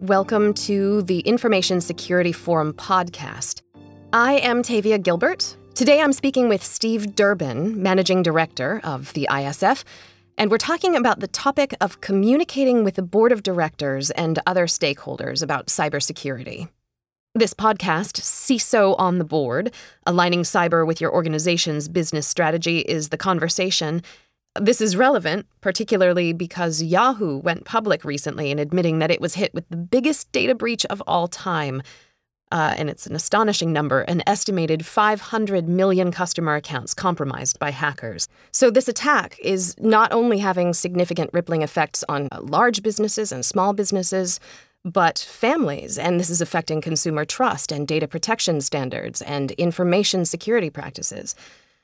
Welcome to the Information Security Forum podcast. I am Tavia Gilbert. Today I'm speaking with Steve Durbin, Managing Director of the ISF, and we're talking about the topic of communicating with the board of directors and other stakeholders about cybersecurity. This podcast, CISO on the Board, Aligning Cyber with Your Organization's Business Strategy, is the conversation. This is relevant, particularly because Yahoo went public recently in admitting that it was hit with the biggest data breach of all time. And it's an astonishing number, an estimated 500 million customer accounts compromised by hackers. So this attack is not only having significant rippling effects on large businesses and small businesses, but families, and this is affecting consumer trust and data protection standards and information security practices.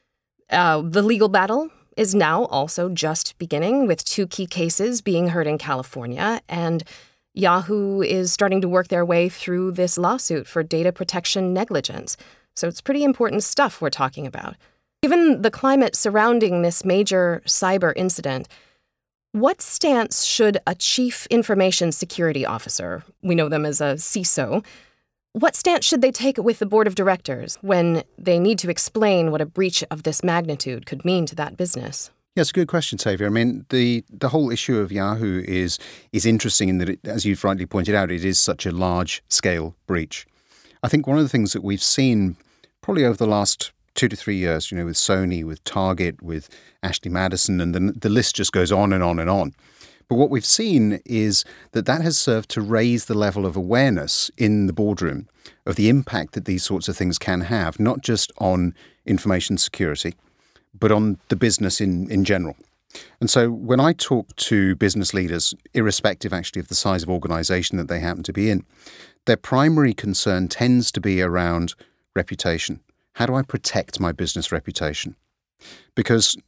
The legal battle is now also just beginning, with 2 key cases being heard in California, and Yahoo is starting to work their way through this lawsuit for data protection negligence. So it's pretty important stuff we're talking about. Given the climate surrounding this major cyber incident, what stance should a Chief Information Security Officer, we know them as a CISO, what stance should they take with the board of directors when they need to explain what a breach of this magnitude could mean to that business? Yeah, it's a good question, Xavier. I mean, the whole issue of Yahoo is interesting in that, as you've rightly pointed out, it is such a large-scale breach. I think one of the things that we've seen probably over the last 2 to 3 years, with Sony, with Target, with Ashley Madison, and the list just goes on and on and on. But what we've seen is that has served to raise the level of awareness in the boardroom of the impact that these sorts of things can have, not just on information security, but on the business in general. And so when I talk to business leaders, irrespective actually of the size of organization that they happen to be in, their primary concern tends to be around reputation. How do I protect my business reputation? Because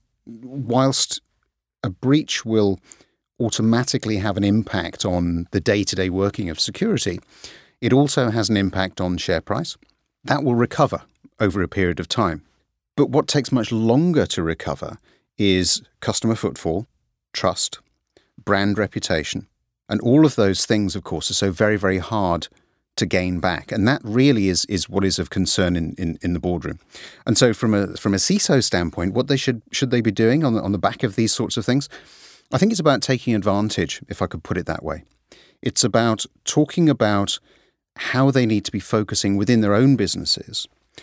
whilst a breach will automatically have an impact on the day-to-day working of security, it also has an impact on share price. That will recover over a period of time. But what takes much longer to recover is customer footfall, trust, brand reputation. And all of those things, of course, are so very, very hard to gain back. And that really is what is of concern in the boardroom. And so from a CISO standpoint, what should they be doing on the back of these sorts of things? I think it's about taking advantage, if I could put it that way. It's about talking about how they need to be focusing within their own businesses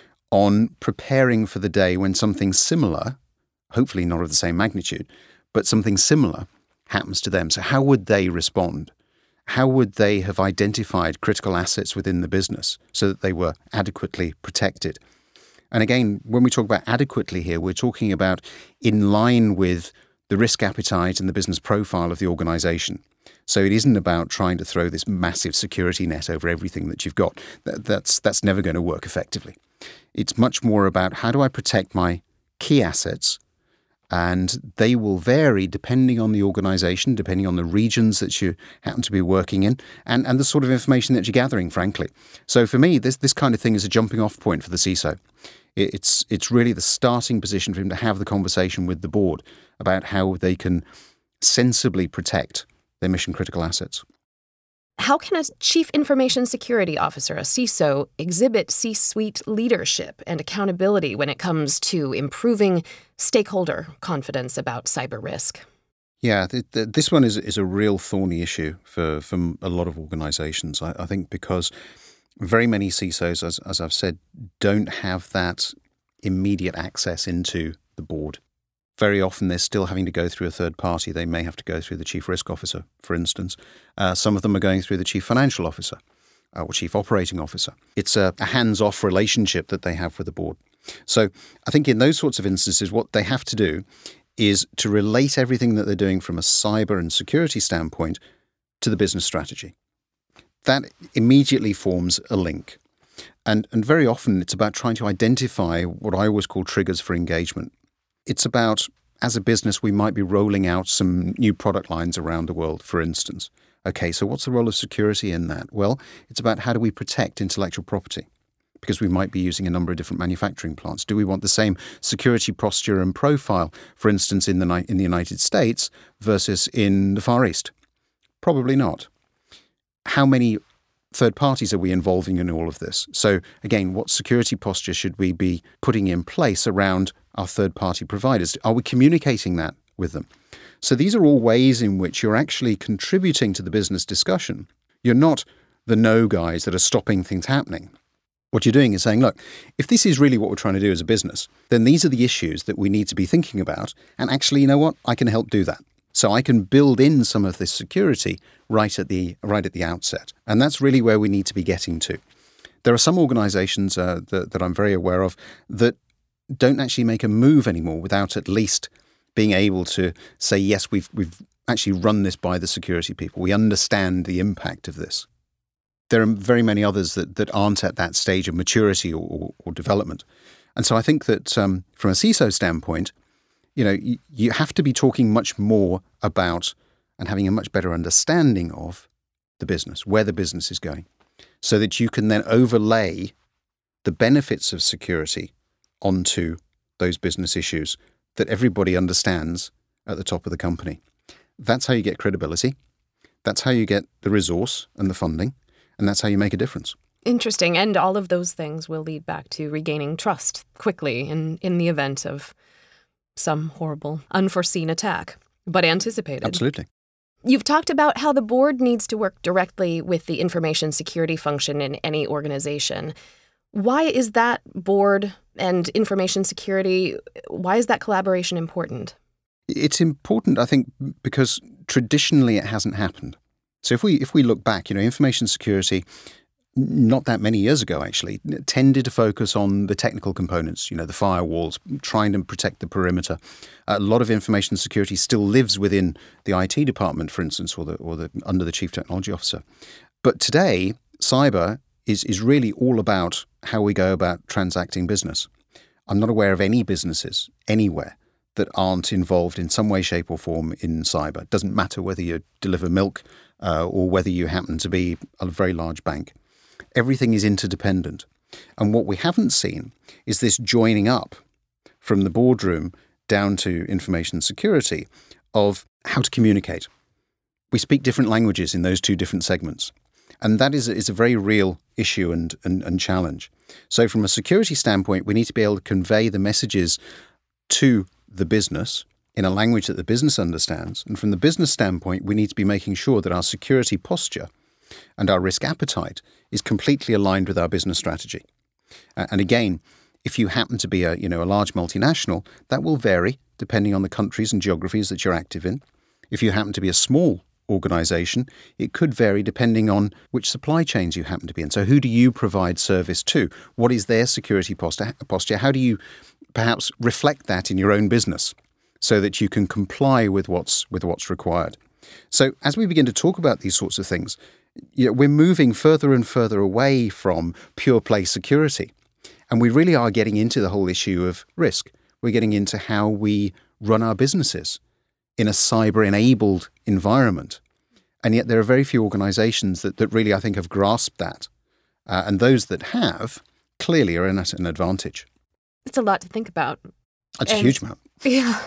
on preparing for the day when something similar, hopefully not of the same magnitude, but something similar happens to them. So how would they respond? How would they have identified critical assets within the business so that they were adequately protected? And again, when we talk about adequately here, we're talking about in line with the risk appetite and the business profile of the organization. So it isn't about trying to throw this massive security net over everything that you've got. That's never going to work effectively. It's much more about how do I protect my key assets, and they will vary depending on the organization, depending on the regions that you happen to be working in, and the sort of information that you're gathering, frankly. So for me, this kind of thing is a jumping off point for the CISO. It's really the starting position for him to have the conversation with the board about how they can sensibly protect their mission-critical assets. How can a Chief Information Security Officer, a CISO, exhibit C-suite leadership and accountability when it comes to improving stakeholder confidence about cyber risk? Yeah, this one is a real thorny issue for a lot of organizations. I think because very many CISOs, as I've said, don't have that immediate access into the board. Very often they're still having to go through a third party. They may have to go through the chief risk officer, for instance. Some of them are going through the chief financial officer or chief operating officer. It's a hands-off relationship that they have with the board. So I think in those sorts of instances, what they have to do is to relate everything that they're doing from a cyber and security standpoint to the business strategy. That immediately forms a link. And very often it's about trying to identify what I always call triggers for engagement. It's about, as a business, we might be rolling out some new product lines around the world, for instance. Okay, so what's the role of security in that? Well, it's about how do we protect intellectual property? Because we might be using a number of different manufacturing plants. Do we want the same security posture and profile, for instance, in the United States versus in the Far East? Probably not. how many third parties are we involving in all of this? So again, what security posture should we be putting in place around our third-party providers? Are we communicating that with them? So these are all ways in which you're actually contributing to the business discussion. You're not the no guys that are stopping things happening. What you're doing is saying, look, if this is really what we're trying to do as a business, then these are the issues that we need to be thinking about. And actually, you know what? I can help do that. So I can build in some of this security right at the outset. And that's really where we need to be getting to. There are some organizations that I'm very aware of that don't actually make a move anymore without at least being able to say, yes, we've actually run this by the security people. We understand the impact of this. There are very many others that aren't at that stage of maturity or development. And so I think that from a CISO standpoint, you have to be talking much more about and having a much better understanding of the business, where the business is going, so that you can then overlay the benefits of security onto those business issues that everybody understands at the top of the company. That's how you get credibility. That's how you get the resource and the funding. And that's how you make a difference. Interesting. And all of those things will lead back to regaining trust quickly in the event of some horrible, unforeseen attack, but anticipated. Absolutely. You've talked about how the board needs to work directly with the information security function in any organization. Why is that board and information security, why is that collaboration important? It's important, I think, because traditionally it hasn't happened. So if we look back, information security, not that many years ago actually, tended to focus on the technical components, the firewalls, trying to protect the perimeter. A lot of information security still lives within the IT department, for instance, or the under the chief technology officer. But today, cyber is really all about how we go about transacting business. I'm not aware of any businesses anywhere that aren't involved in some way, shape or form in cyber. It doesn't matter whether you deliver milk or whether you happen to be a very large bank. Everything is interdependent. And what we haven't seen is this joining up from the boardroom down to information security of how to communicate. We speak different languages in those two different segments. And that is a very real issue and challenge. So from a security standpoint, we need to be able to convey the messages to the business in a language that the business understands. And from the business standpoint, we need to be making sure that our security posture and our risk appetite is completely aligned with our business strategy. And again, if you happen to be a large multinational, that will vary depending on the countries and geographies that you're active in. If you happen to be a small organization, it could vary depending on which supply chains you happen to be in. So who do you provide service to? What is their security posture? How do you perhaps reflect that in your own business so that you can comply with what's required? So as we begin to talk about these sorts of things, we're moving further and further away from pure play security. And we really are getting into the whole issue of risk. We're getting into how we run our businesses in a cyber-enabled environment. And yet there are very few organizations that really, I think, have grasped that. And those that have clearly are at an advantage. It's a lot to think about. It's a huge amount. Yeah.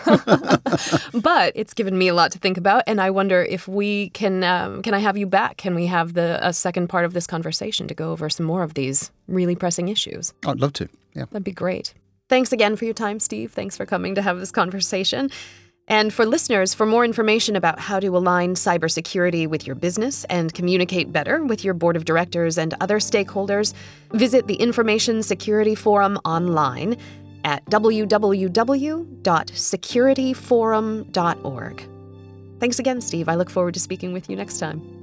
But it's given me a lot to think about. And I wonder if we can I have you back? Can we have a second part of this conversation to go over some more of these really pressing issues? I'd love to. Yeah. That'd be great. Thanks again for your time, Steve. Thanks for coming to have this conversation. And for listeners, for more information about how to align cybersecurity with your business and communicate better with your board of directors and other stakeholders, visit the Information Security Forum online at www.securityforum.org. Thanks again, Steve. I look forward to speaking with you next time.